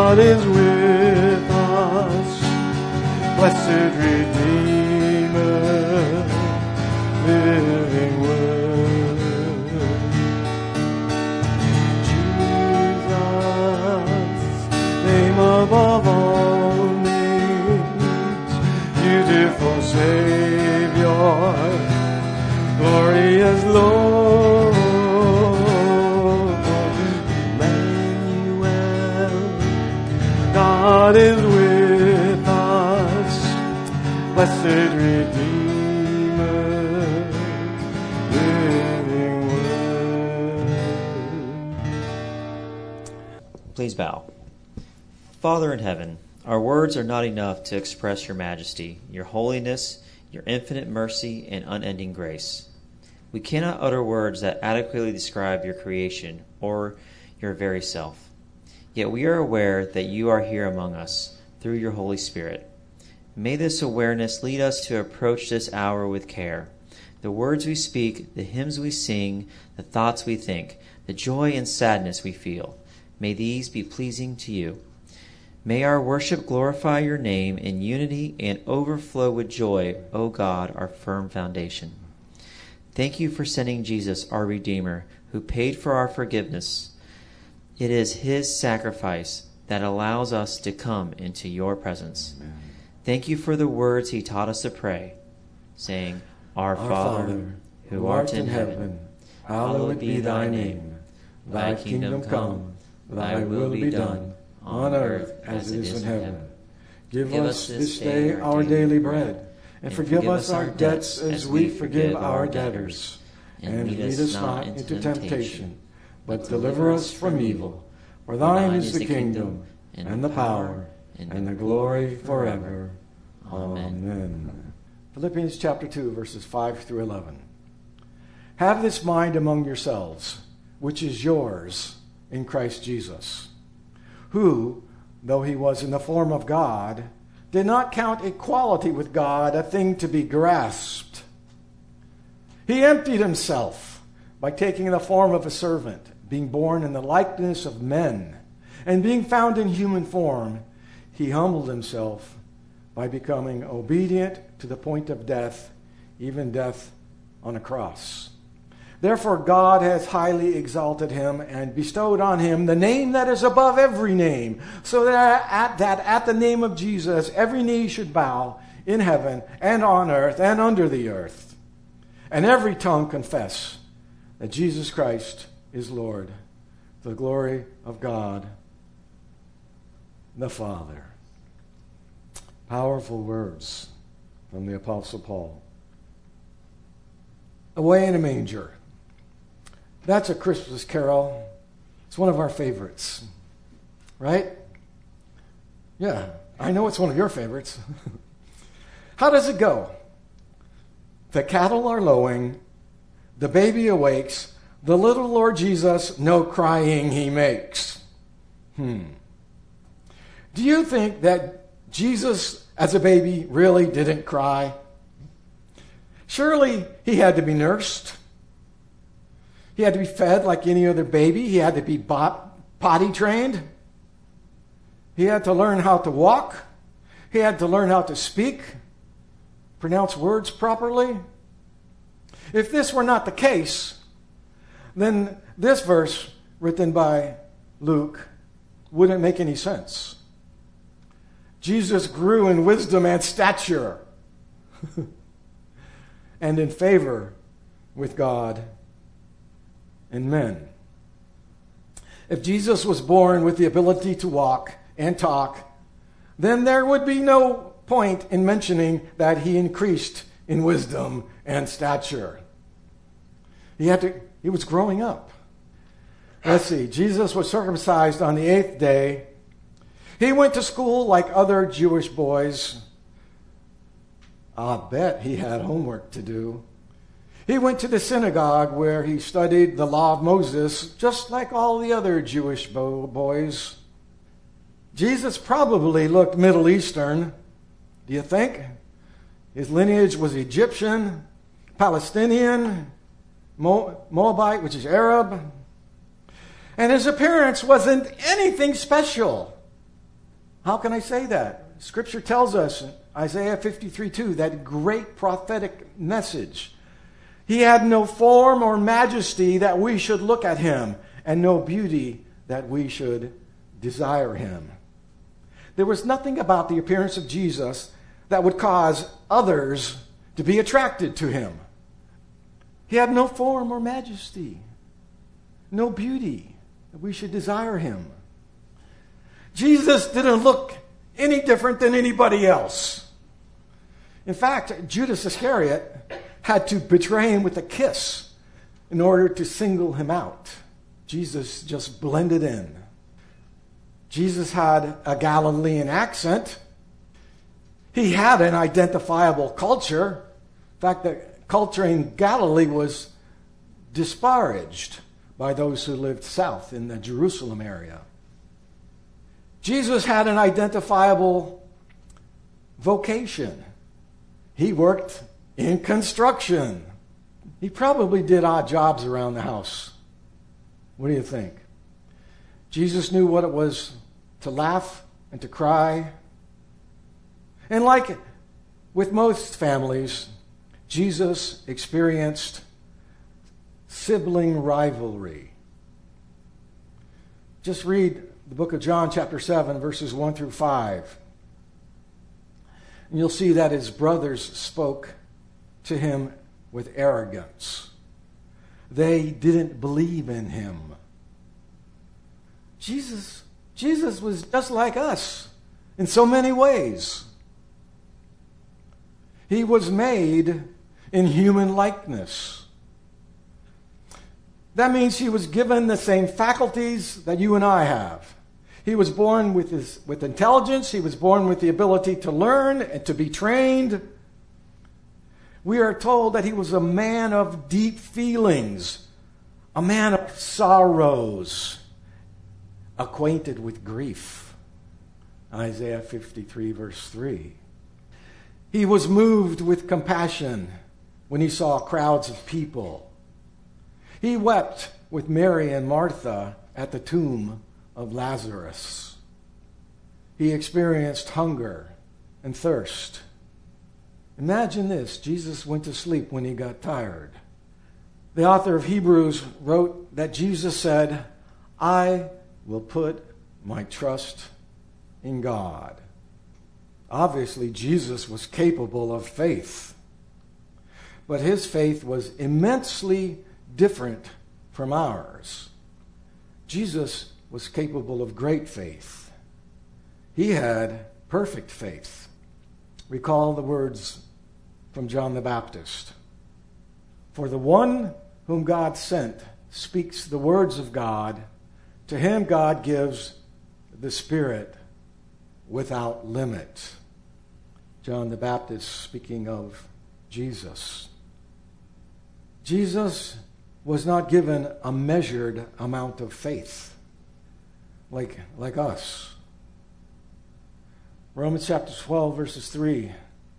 God is with us. Blessed Redeemer, living Word. Jesus, name above all names, beautiful Savior, glorious Lord, Emmanuel, God is with us, blessed Redeemer, living Word. Please bow. Father in heaven, our words are not enough to express your majesty, your holiness, your infinite mercy, and unending grace. We cannot utter words that adequately describe your creation or your very self. Yet we are aware that you are here among us through your Holy Spirit. May this awareness lead us to approach this hour with care. The words we speak, the hymns we sing, the thoughts we think, the joy and sadness we feel, may these be pleasing to you. May our worship glorify your name in unity and overflow with joy, O God, our firm foundation. Thank you for sending Jesus, our Redeemer, who paid for our forgiveness. It is his sacrifice that allows us to come into your presence. Amen. Thank you for the words he taught us to pray, saying, Our Father, who art in heaven, hallowed be thy name. Thy kingdom come, thy will be done, on earth as it is in heaven. Give us this day our daily bread, and forgive us our debts as we forgive our debtors. And lead us not into temptation, but deliver us from evil. For thine is the kingdom, and the power, and the glory forever. Amen. Philippians chapter 2, verses 5 through 11. Have this mind among yourselves, which is yours in Christ Jesus, who, though he was in the form of God, did not count equality with God a thing to be grasped. He emptied himself by taking the form of a servant, being born in the likeness of men, and being found in human form, he humbled himself by becoming obedient to the point of death, even death on a cross. Therefore God has highly exalted him and bestowed on him the name that is above every name, so that at the name of Jesus every knee should bow in heaven and on earth and under the earth, and every tongue confess that Jesus Christ is Lord, to the glory of God the Father. Powerful words from the Apostle Paul. Away in a Manger. That's a Christmas carol. It's one of our favorites. Right? Yeah, I know it's one of your favorites. How does it go? The cattle are lowing, the baby awakes, the little Lord Jesus no crying he makes. Do you think that Jesus as a baby really didn't cry? Surely he had to be nursed. He had to be fed like any other baby. He had to be potty trained. He had to learn how to walk. He had to learn how to speak, pronounce words properly. If this were not the case, then this verse written by Luke wouldn't make any sense. Jesus grew in wisdom and stature and in favor with God and men. If Jesus was born with the ability to walk and talk, then there would be no point in mentioning that he increased in wisdom and stature. He was growing up. Let's see. Jesus was circumcised on the 8th day. He went to school like other Jewish boys. I'll bet he had homework to do. He went to the synagogue where he studied the law of Moses, just like all the other Jewish boys. Jesus probably looked Middle Eastern. Do you think? His lineage was Egyptian, Palestinian, Moabite, which is Arab. And his appearance wasn't anything special. How can I say that? Scripture tells us in Isaiah 53:2, that great prophetic message. He had no form or majesty that we should look at him, and no beauty that we should desire him. There was nothing about the appearance of Jesus that would cause others to be attracted to him. He had no form or majesty, no beauty that we should desire him. Jesus didn't look any different than anybody else. In fact, Judas Iscariot had to betray him with a kiss in order to single him out. Jesus just blended in. Jesus had a Galilean accent. He had an identifiable culture. In fact, the culture in Galilee was disparaged by those who lived south in the Jerusalem area. Jesus had an identifiable vocation. He worked in construction. He probably did odd jobs around the house. What do you think? Jesus knew what it was to laugh and to cry. And like with most families, Jesus experienced sibling rivalry. Just read the book of John, chapter 7, verses 1 through 5. And you'll see that his brothers spoke to him with arrogance. They didn't believe in him. Jesus was just like us in so many ways. He was made in human likeness. That means he was given the same faculties that you and I have. He was born with intelligence. He was born with the ability to learn and to be trained. We are told that he was a man of deep feelings, a man of sorrows, acquainted with grief. Isaiah 53, verse 3. He was moved with compassion when he saw crowds of people. He wept with Mary and Martha at the tomb of Lazarus. He experienced hunger and thirst. Imagine this. Jesus went to sleep when he got tired. The author of Hebrews wrote that Jesus said, "I will put my trust in God." Obviously, Jesus was capable of faith. But his faith was immensely different from ours. Jesus was capable of great faith. He had perfect faith. Recall the words from John the Baptist. "For the one whom God sent speaks the words of God. To him God gives the Spirit without limit." John the Baptist speaking of Jesus. Jesus was not given a measured amount of faith like us. Romans chapter 12, verse 3.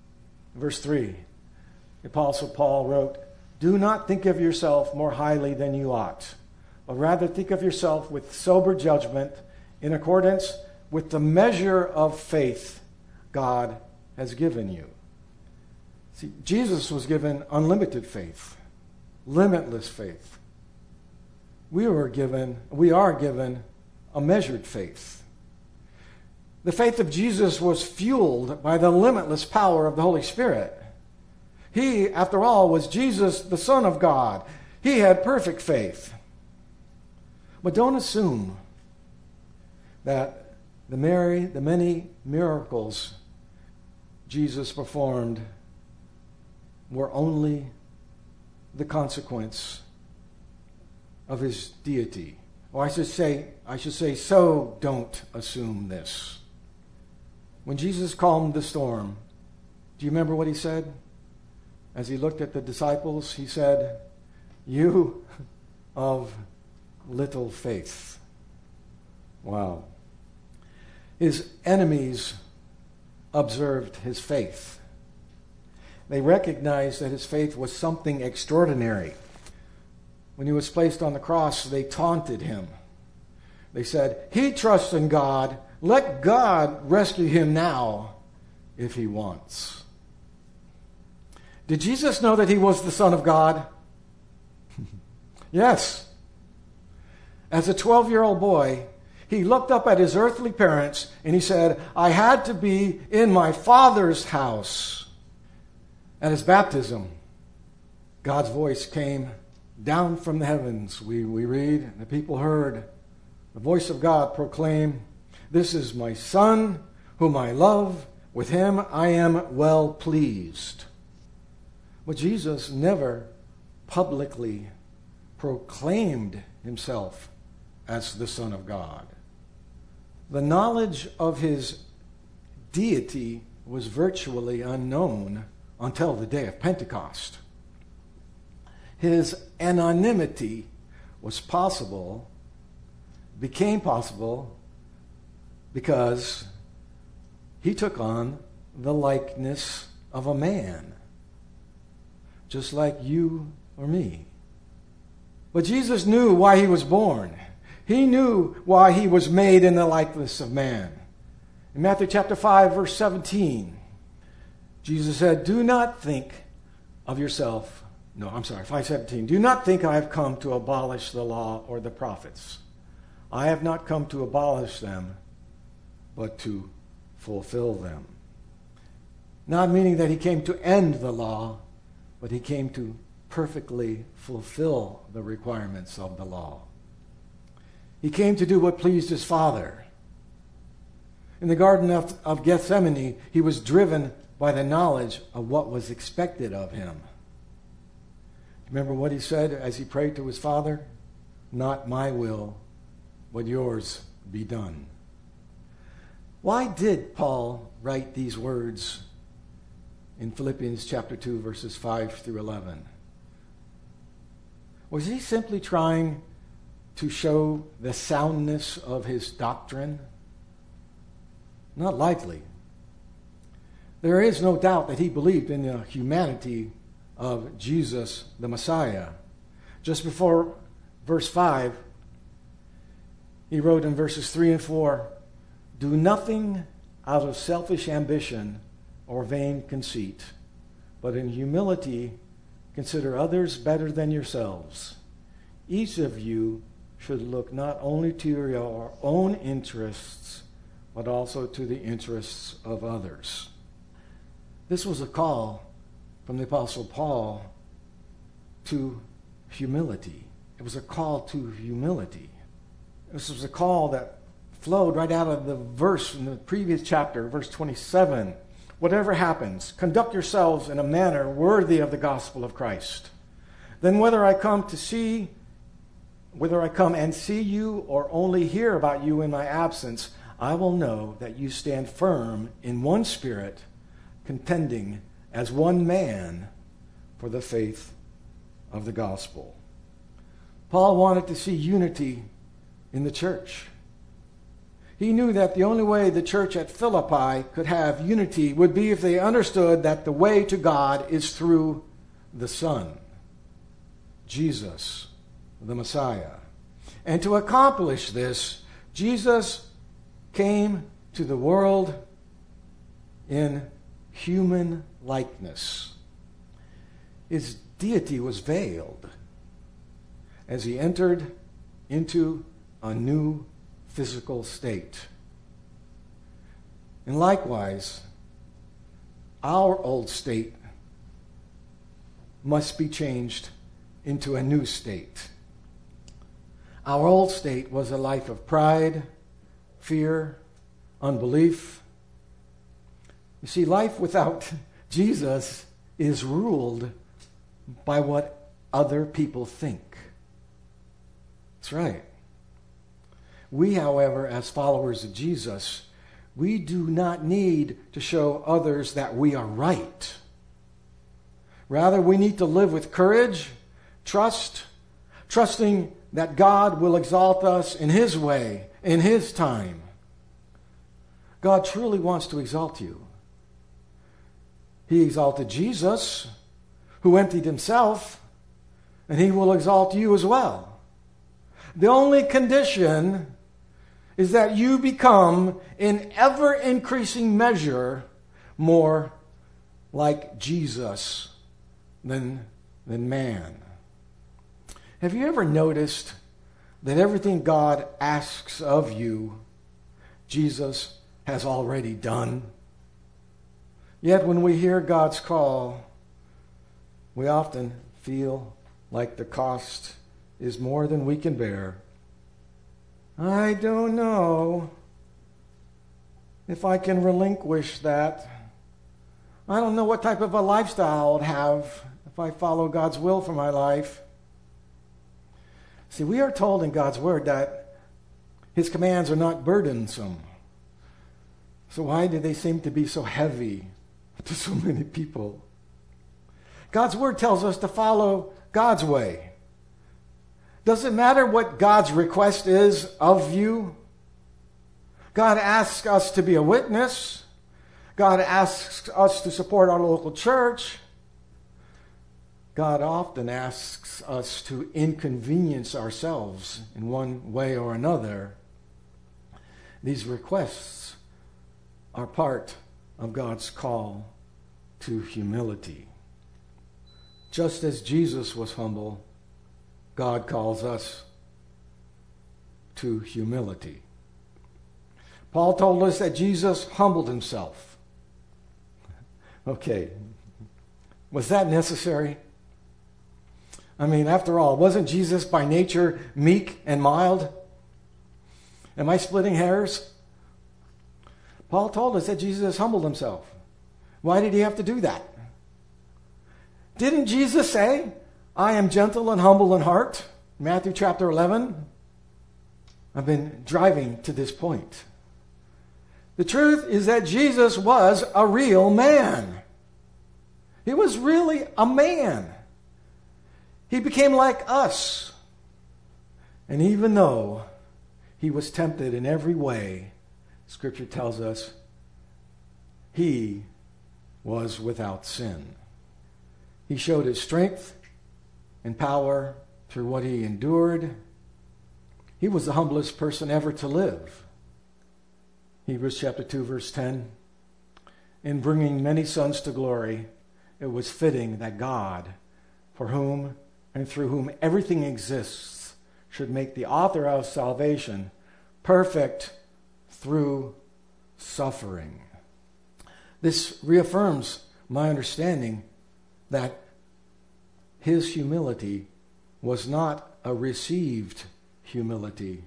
The Apostle Paul wrote, "Do not think of yourself more highly than you ought, but rather think of yourself with sober judgment in accordance with the measure of faith God has given you." See, Jesus was given unlimited faith, limitless faith. We are given a measured faith. The faith of Jesus was fueled by the limitless power of the Holy Spirit. He, after all, was Jesus, the Son of God. He had perfect faith. But don't assume that the many miracles Jesus performed were only the consequence of his deity. Or I should say, so don't assume this. When Jesus calmed the storm, do you remember what he said? As he looked at the disciples, he said, "You of little faith." Wow. His enemies observed his faith. They recognized that his faith was something extraordinary. When he was placed on the cross, they taunted him. They said, he trusts in God. Let God rescue him now if he wants. Did Jesus know that he was the Son of God? Yes. As a 12-year-old boy, he looked up at his earthly parents and he said, I had to be in my Father's house. At his baptism, God's voice came down from the heavens. We read, and the people heard the voice of God proclaim, this is my Son, whom I love. With him I am well pleased. But Jesus never publicly proclaimed himself as the Son of God. The knowledge of his deity was virtually unknown until the day of Pentecost. His anonymity became possible because he took on the likeness of a man, just like you or me. But Jesus knew why he was born. He knew why he was made in the likeness of man. In Matthew chapter 5, verse 17, Jesus said, do not think of yourself. 5:17. Do not think I have come to abolish the law or the prophets. I have not come to abolish them, but to fulfill them. Not meaning that he came to end the law, but he came to perfectly fulfill the requirements of the law. He came to do what pleased his Father. In the Garden of Gethsemane, he was driven by the knowledge of what was expected of him. Remember what he said as he prayed to his Father? Not my will, but yours be done. Why did Paul write these words in Philippians chapter 2, verses 5 through 11? Was he simply trying to show the soundness of his doctrine? Not likely. There is no doubt that he believed in the humanity of Jesus the Messiah. Just before verse 5, he wrote in verses 3 and 4, do nothing out of selfish ambition or vain conceit, but in humility consider others better than yourselves. Each of you should look not only to your own interests, but also to the interests of others. This was a call from the Apostle Paul to humility. It was a call to humility. This was a call that flowed right out of the verse in the previous chapter, verse 27. Whatever happens, conduct yourselves in a manner worthy of the gospel of Christ. Then whether I come and see you or only hear about you in my absence, I will know that you stand firm in one spirit, contending as one man for the faith of the gospel. Paul wanted to see unity in the church. He knew that the only way the church at Philippi could have unity would be if they understood that the way to God is through the Son, Jesus, the Messiah. And to accomplish this, Jesus came to the world in human likeness. His deity was veiled as he entered into a new physical state. And likewise, our old state must be changed into a new state. Our old state was a life of pride, fear, unbelief. You see, life without Jesus is ruled by what other people think. That's right. We, however, as followers of Jesus, we do not need to show others that we are right. Rather, we need to live with courage, trusting that God will exalt us in His way, in His time. God truly wants to exalt you. He exalted Jesus, who emptied Himself, and He will exalt you as well. The only condition is that you become, in ever-increasing measure, more like Jesus than man. Have you ever noticed that everything God asks of you, Jesus has already done? Yet when we hear God's call, we often feel like the cost is more than we can bear. I don't know if I can relinquish that. I don't know what type of a lifestyle I'll have if I follow God's will for my life. See, we are told in God's Word that His commands are not burdensome. So why do they seem to be so heavy to so many people? God's Word tells us to follow God's way. Does it matter what God's request is of you? God asks us to be a witness. God asks us to support our local church. God often asks us to inconvenience ourselves in one way or another. These requests are part of God's call to humility. Just as Jesus was humble, God calls us to humility. Paul told us that Jesus humbled himself. Okay, was that necessary? I mean, after all, wasn't Jesus by nature meek and mild? Am I splitting hairs? Paul told us that Jesus humbled himself. Why did he have to do that? Didn't Jesus say, I am gentle and humble in heart? Matthew chapter 11. I've been driving to this point. The truth is that Jesus was a real man. He was really a man. He became like us. And even though he was tempted in every way, Scripture tells us he was without sin. He showed his strength and power through what he endured. He was the humblest person ever to live. Hebrews chapter 2, verse 10. In bringing many sons to glory, it was fitting that God, for whom and through whom everything exists, should make the author of salvation perfect through suffering. This reaffirms my understanding that his humility was not a received humility.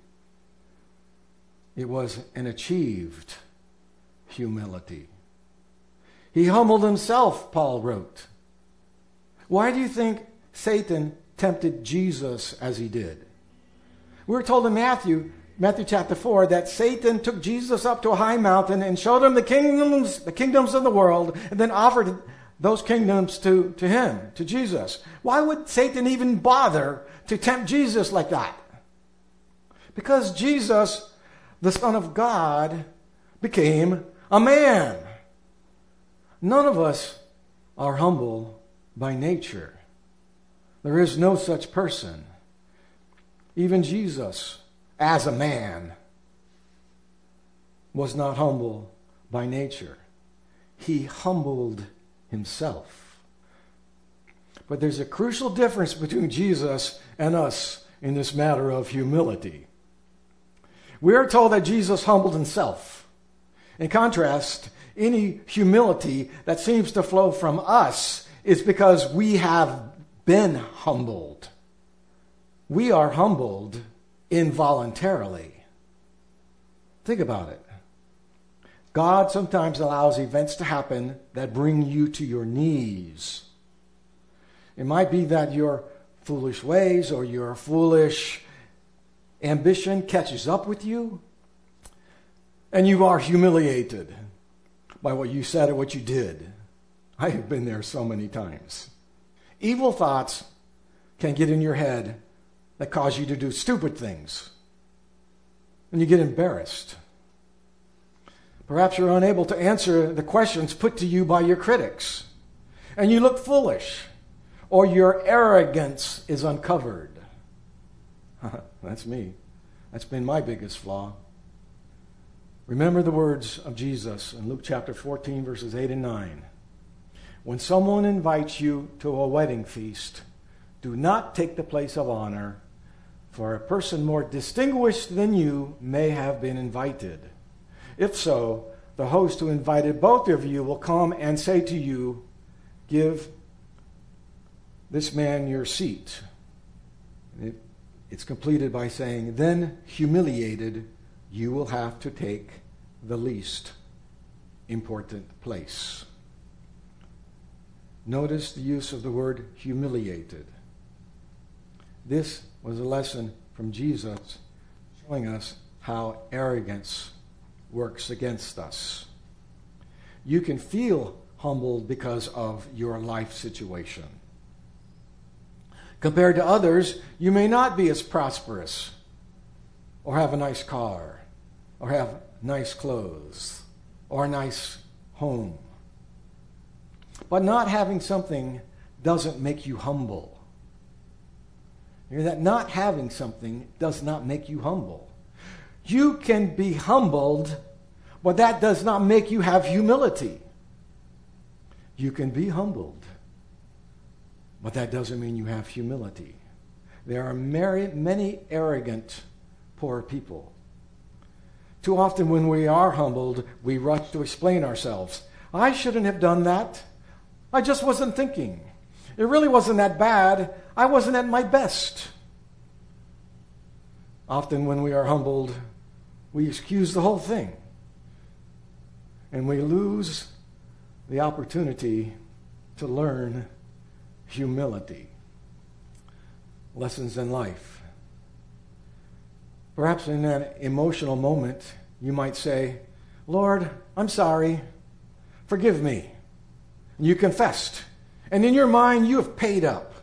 It was an achieved humility. He humbled himself, Paul wrote. Why do you think Satan tempted Jesus as he did? We're told in Matthew chapter 4, that Satan took Jesus up to a high mountain and showed him the kingdoms of the world, and then offered those kingdoms to him, to Jesus. Why would Satan even bother to tempt Jesus like that? Because Jesus, the Son of God, became a man. None of us are humble by nature. There is no such person. Even Jesus, as a man, was not humble by nature. He humbled himself. But there's a crucial difference between Jesus and us in this matter of humility. We are told that Jesus humbled himself. In contrast, any humility that seems to flow from us is because we have been humbled. We are humbled involuntarily. Think about it. God sometimes allows events to happen that bring you to your knees. It might be that your foolish ways or your foolish ambition catches up with you, and you are humiliated by what you said or what you did. I have been there so many times. Evil thoughts can get in your head that cause you to do stupid things, and you get embarrassed. Perhaps you're unable to answer the questions put to you by your critics, and you look foolish, or your arrogance is uncovered. That's me. That's been my biggest flaw. Remember the words of Jesus in Luke chapter 14, verses 8 and 9. When someone invites you to a wedding feast, do not take the place of honor, for a person more distinguished than you may have been invited. If so, the host who invited both of you will come and say to you, give this man your seat. It's completed by saying, then humiliated, you will have to take the least important place. Notice the use of the word humiliated. This was a lesson from Jesus showing us how arrogance works against us. You can feel humbled because of your life situation. Compared to others, you may not be as prosperous, or have a nice car, or have nice clothes, or a nice home. But not having something doesn't make you humble. You hear that? Not having something does not make you humble. You can be humbled, but that does not make you have humility. You can be humbled, but that doesn't mean you have humility. There are many arrogant, poor people. Too often when we are humbled, we rush to explain ourselves. I shouldn't have done that. I just wasn't thinking. It really wasn't that bad. I wasn't at my best. Often when we are humbled, we excuse the whole thing. And we lose the opportunity to learn humility. Lessons in life. Perhaps in that emotional moment, you might say, Lord, I'm sorry. Forgive me. And you confessed. And in your mind, you have paid up.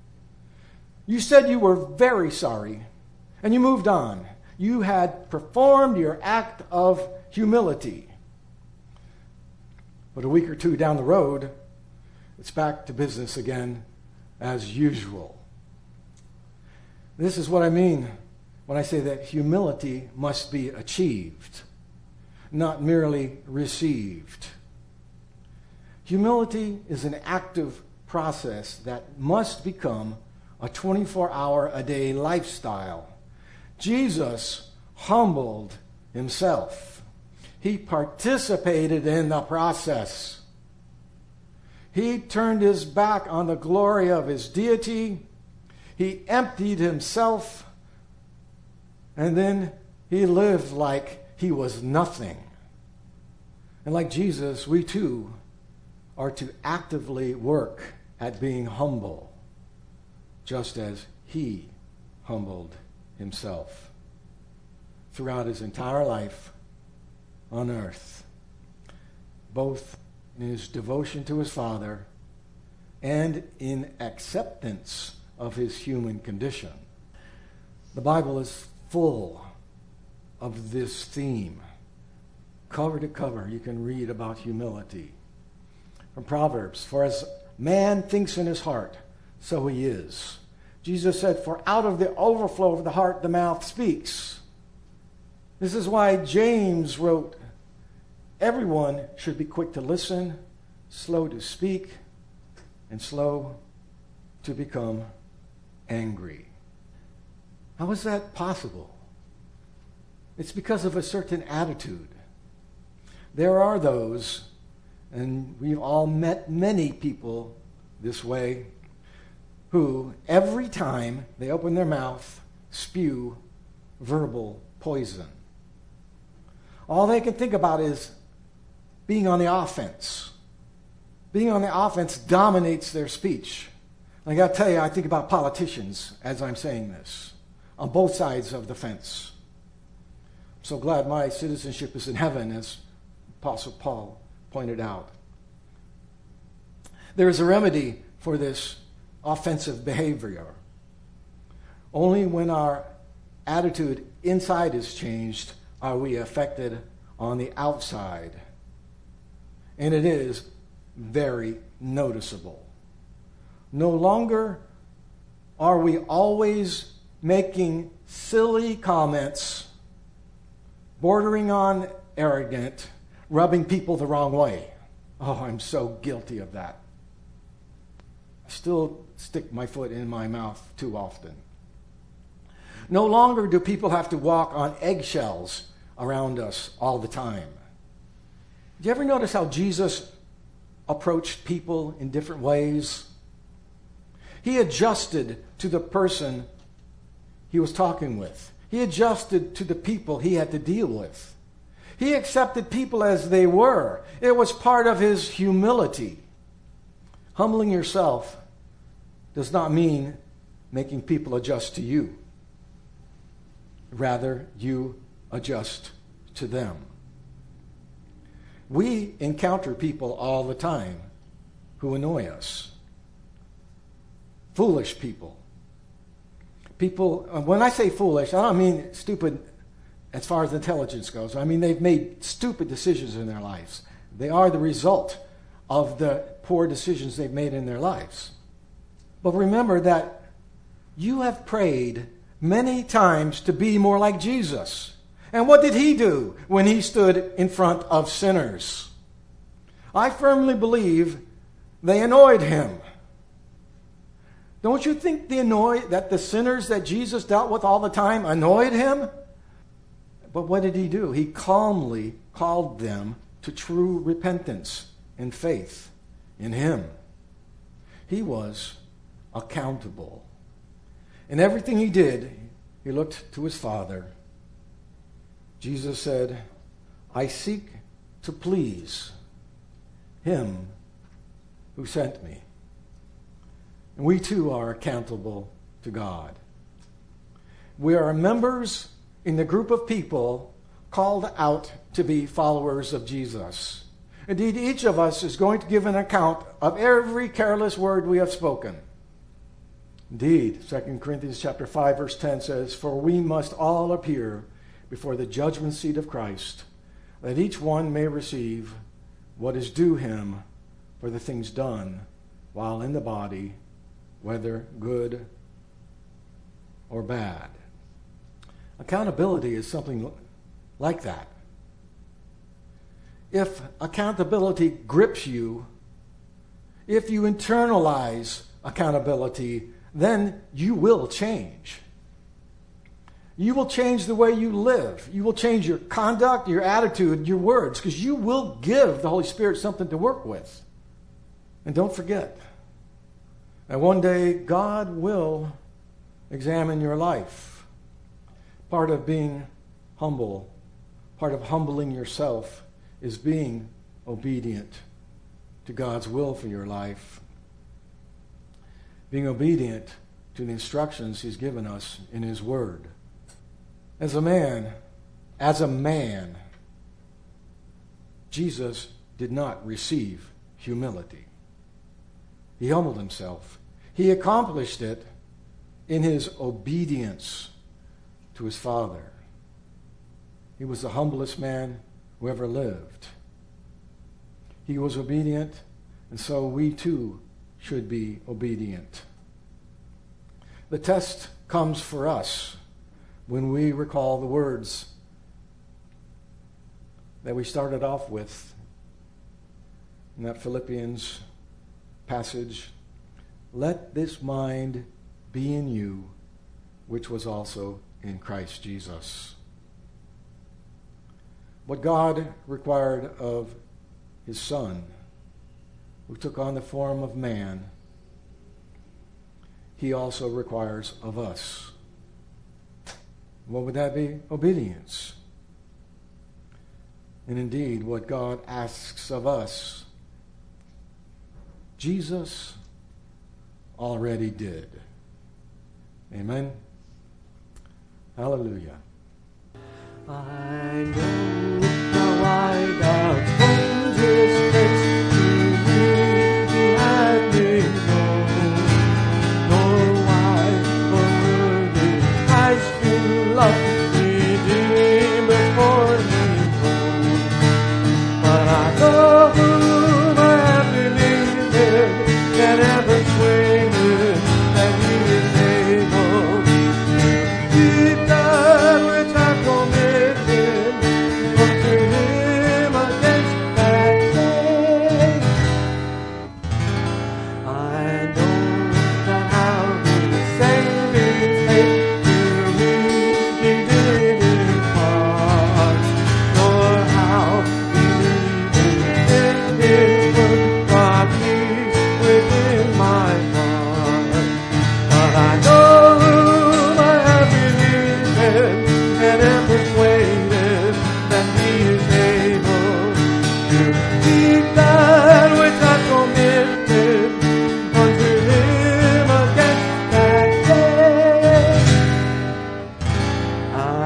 You said you were very sorry. And you moved on. You had performed your act of humility. But a week or two down the road, it's back to business again as usual. This is what I mean when I say that humility must be achieved, not merely received. Humility is an active process that must become a 24-hour-a-day lifestyle. Jesus humbled himself. He participated in the process. He turned his back on the glory of his deity. He emptied himself. And then he lived like he was nothing. And like Jesus, we too are to actively work at being humble, just as he humbled himself throughout his entire life on earth, both in his devotion to his Father and in acceptance of his human condition. The Bible is full of this theme. Cover to cover, you can read about humility. From Proverbs, for as man thinks in his heart, so he is. Jesus said, for out of the overflow of the heart, the mouth speaks. This is why James wrote, everyone should be quick to listen, slow to speak, and slow to become angry. How is that possible? It's because of a certain attitude. There are those, and we've all met many people this way, who every time they open their mouth spew verbal poison. All they can think about is being on the offense. Being on the offense dominates their speech. I got to tell you, I think about politicians as I'm saying this, on both sides of the fence. I'm so glad my citizenship is in heaven, as Apostle Paul pointed out. There is a remedy for this offensive behavior. Only when our attitude inside is changed are we affected on the outside. And it is very noticeable. No longer are we always making silly comments bordering on arrogant, rubbing people the wrong way. Oh, I'm so guilty of that. I still stick my foot in my mouth too often. No longer do people have to walk on eggshells around us all the time. Do you ever notice how Jesus approached people in different ways? He adjusted to the person he was talking with. He adjusted to the people he had to deal with. He accepted people as they were. It was part of his humility. Humbling yourself does not mean making people adjust to you. Rather, you adjust to them. We encounter people all the time who annoy us. Foolish people. People, when I say foolish, I don't mean stupid as far as intelligence goes. I mean they've made stupid decisions in their lives. They are the result of the poor decisions they've made in their lives. But remember that you have prayed many times to be more like Jesus. And what did he do when he stood in front of sinners? I firmly believe they annoyed him. Don't you think that the sinners that Jesus dealt with all the time annoyed him? But what did he do? He calmly called them to true repentance and faith in him. He was accountable. In everything he did, he looked to his Father. Jesus said, I seek to please him who sent me. And we too are accountable to God. We are members in the group of people called out to be followers of Jesus. Indeed, each of us is going to give an account of every careless word we have spoken. Indeed, 2 Corinthians chapter 5, verse 10 says, For we must all appear before the judgment seat of Christ, that each one may receive what is due him for the things done while in the body, whether good or bad. Accountability is something like that. If accountability grips you, if you internalize accountability, then you will change. You will change the way you live. You will change your conduct, your attitude, your words, because you will give the Holy Spirit something to work with. And don't forget that one day God will examine your life. Part of being humble, part of humbling yourself, is being obedient to God's will for your life. Being obedient to the instructions he's given us in his word. As a man, Jesus did not receive humility. He humbled himself. He accomplished it in his obedience to his Father. He was the humblest man who ever lived. He was obedient, and so we too should be obedient. The test comes for us when we recall the words that we started off with in that Philippians passage. Let this mind be in you, which was also in Christ Jesus. What God required of his Son, who took on the form of man, he also requires of us. What would that be? Obedience. And indeed, what God asks of us, Jesus already did. Amen? Hallelujah. I know now why God changed his face to me. He had me known, nor why for worthy Christ in love redeemed before me born. But I know whom I have believed in, and am persuaded that he is able to keep that which I committed unto him.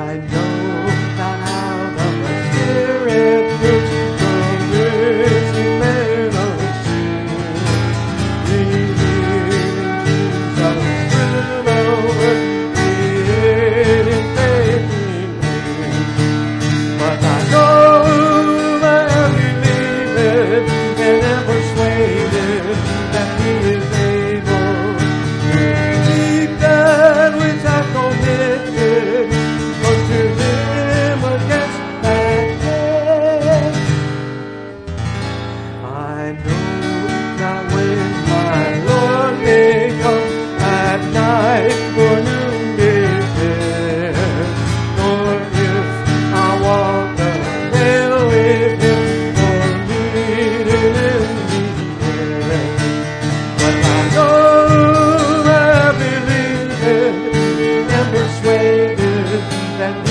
Persuaded that